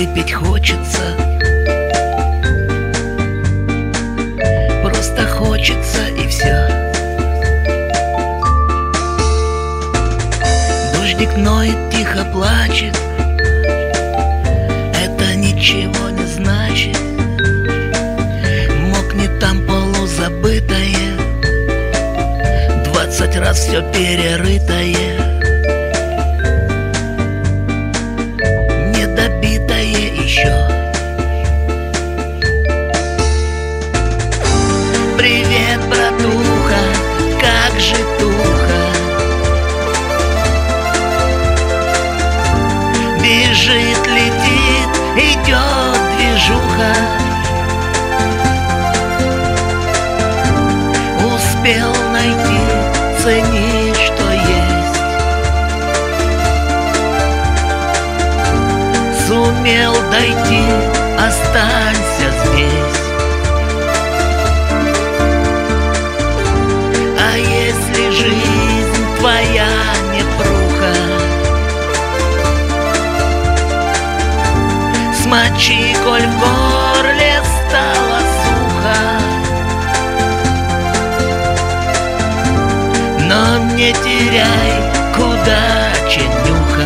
выпить хочется, просто хочется и все. Дождик ноет, тихо плачет, это ничего не значит. Мокнет там полузабытое, 20 раз все перерытое, недобитое еще. Привет, братуха, как же туха, бежит, летит, идет движуха. Успел найти, цени, что есть, сумел дойти, останься здесь. А если жизнь твоя непруха, смочи, коль в горле стало сухо. Но не теряй кудача нюха.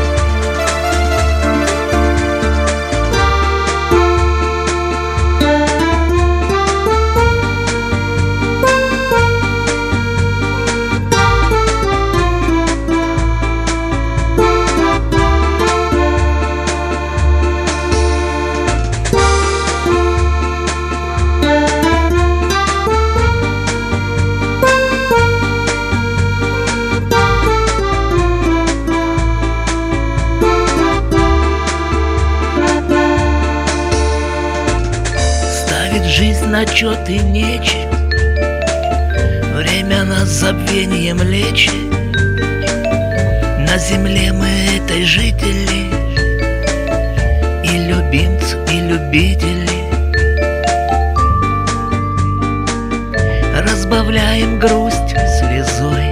Жизнь на чёт и нечет, время нас забвением лечит. На земле мы этой жители, и любимцы, и любители. Разбавляем грусть слезой.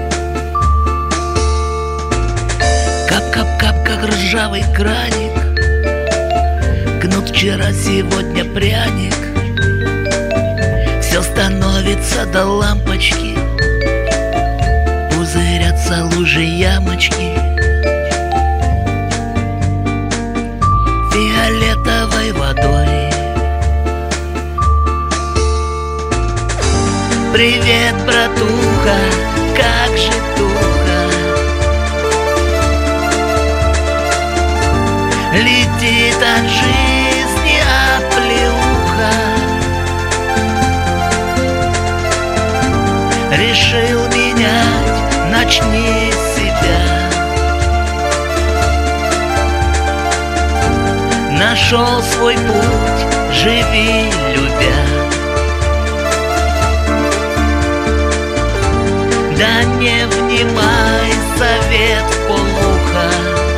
Кап-кап-кап, как ржавый краник, гнут вчера, сегодня пряник. Все становится до лампочки, пузырятся лужи, ямочки. Фиолетовой водой. Привет, братуха, как же туха, летит от жизни оплеуха. Решил менять, начни с себя. Нашел свой путь, живи, любя. Да не внимай совет вполуха,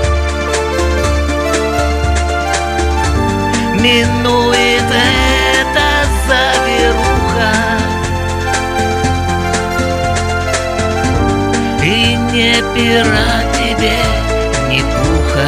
минует эта завируха. И не пера тебе, ни пуха.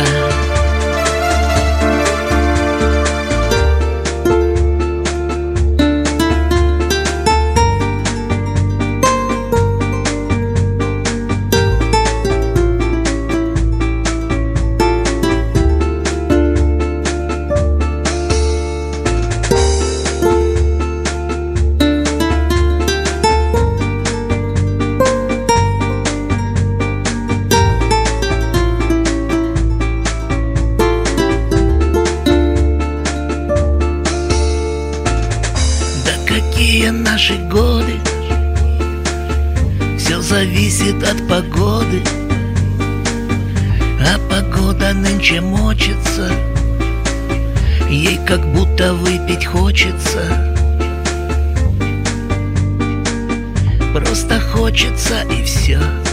Какие наши годы, все зависит от погоды, а погода нынче мочится, ей как будто выпить хочется. Просто хочется и все.